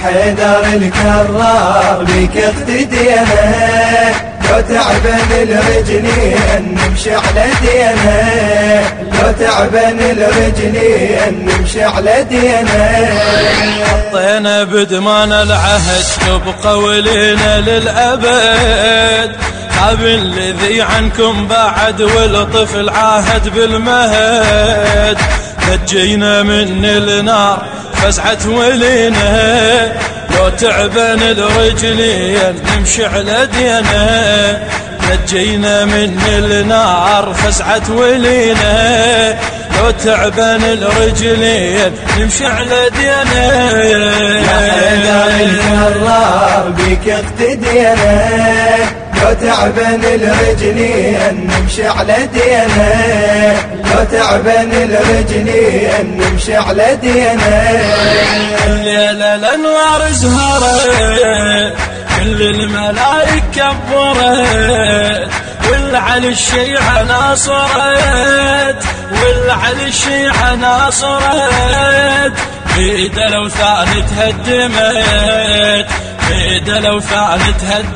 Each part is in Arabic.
حيدر الكرار بك اقتدينا، لو تعبان الرجلين نمشي على دينا، لو تعبان الرجلين نمشي على دينا. حطينا بدمان العهد تبقى ولينا للأبد، خاب الذي عنكم بعد والطفل عاهد بالمهد، نجينا من النار فزعت ولينا، لو تعبان الرجلين نمشي على دينا، نجينا من النار فزعت ولينا، لو تعبان الرجلين نمشي على دينا. يا حيدر الكرار بك اقتدينا، لو تعبان الرجلين نمشي على دينا، لو تعبان الرجلين نمشي على دينا. الليلة الأنوار زهرت، كل الملايك كبرت، والعلي الشيعة ناصرت، والعلي الشيعة ناصرت، بيده لو ثاني تهدمت، بيده لو ثاني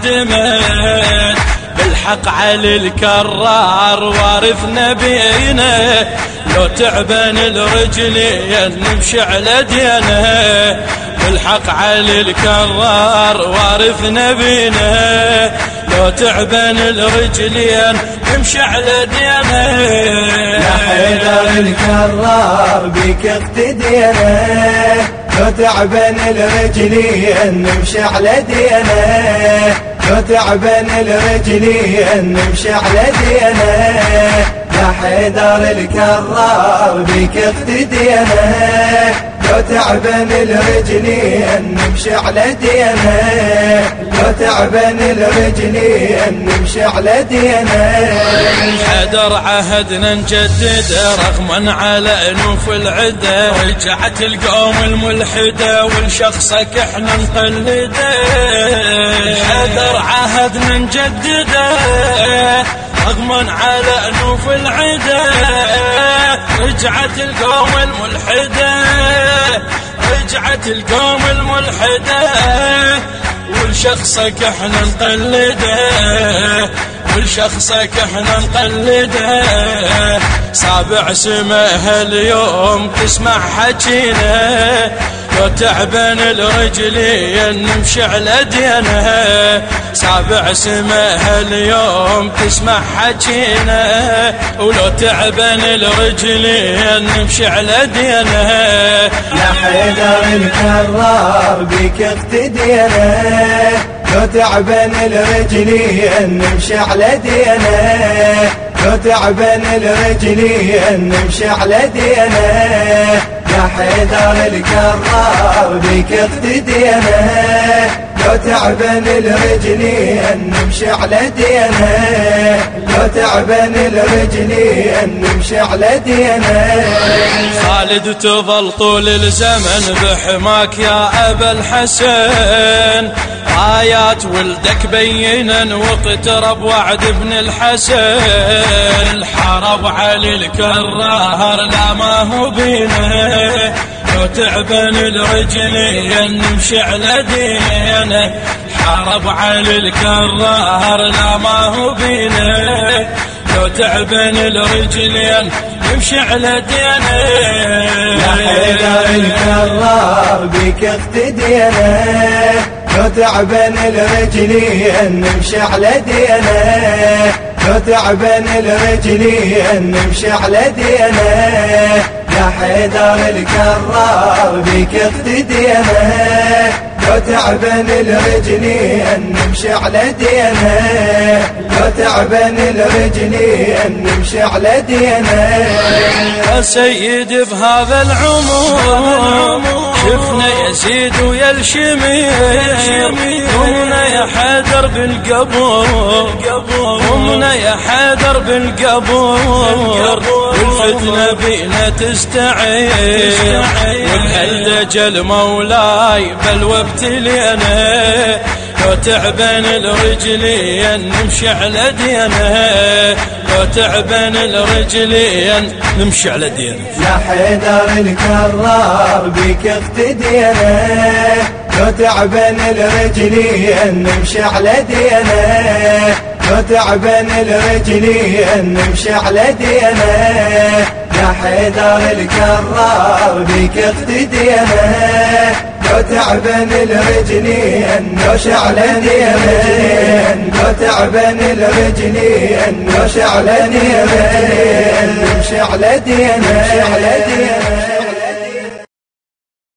تهدمت، بالحق علي الكرار وارث نبينا، لو تعبان الرجلين نمشي على دينا، بالحق علي الكرار وارث نبينا، لو تعبان الرجلين نمشي على دينا. يا حيدر الكرار بك اقتدينا، لو تعبان الرجلين نمشي على دينا، لو تعبان الرجلين نمشي على دينا. يا حيدر الكرار بك اقتدينا، لو تعبان الرجلين نمشي على دينا، لو تعبان الرجلين نمشي على دينا. حيدر عهدنا نجدد رغما على انوف العدا، رجعت القوم الملحده والشخصك احنا نقلده، حيدر عهدنا نجدده رغما على انوف العدا، رجعت القوم الملحده، رجعت القوم الملحده، والشخصك احنا نقلده، والشخصك احنا نقلده، سابع سماها اليوم تسمع حكينا، لو تعبان الرجلين نمشي على دينا، سابع سماها اليوم تسمع حكينا، ولو تعبان الرجلين نمشي على دينا. يا حيدر الكرار بك اقتدينا، لو تعبان الرجلين نمشي على دينا، لو تعبان الرجلين نمشي على دينا. يا حيدر الكرار بك اقتدينا، لو تعبان الرجلين نمشي على دينا، لو تعبان الرجلين نمشي على دينا. خالد تظل طول الزمن بحماك يا أبا الحسن، آيات ولدك بينا واقترب وعد ابن الحسن، الحرب علي الكرار لا ما هو بينا، لو تعبان الرجلين نمشي على دينا، الحرب علي الكرار لا ما هو بينا، لو تعبان الرجلين نمشي على دينا. يا حيدر الكرار بك اقتدينا، لو تعبان الرجلين نمشي على دينا، لو تعبان الرجلين نمشي على دينا. يا حيدر الكرار بك اقتدينا، لو تعبان الرجلين نمشي على دينا، لو تعبان الرجلين نمشي على دينا. يا سيدي بهذا العمر شفنا يزيد ويا الشمير، قمنا يا حيدر بالقبور، قمنا يا حيدر بالقبور، والفتنة بينا تستعير، والهلدجل مولاي بل وابتلينا، لو تعبان الرجلين نمشي على دينا، لو تعبان الرجلين نمشي على دينا. يا حيدر الكرار بك اقتدينا، لو تعبان الرجلين نمشي على دينا، لو تعبان الرجلين نمشي على دينا، يا حيدر الكرار بيك اقتدينا، لو تعبان الرجلين نمشي على دينا، لو تعبان الرجلين نمشي على دينا، نمشي على دينا، نمشي على دينا.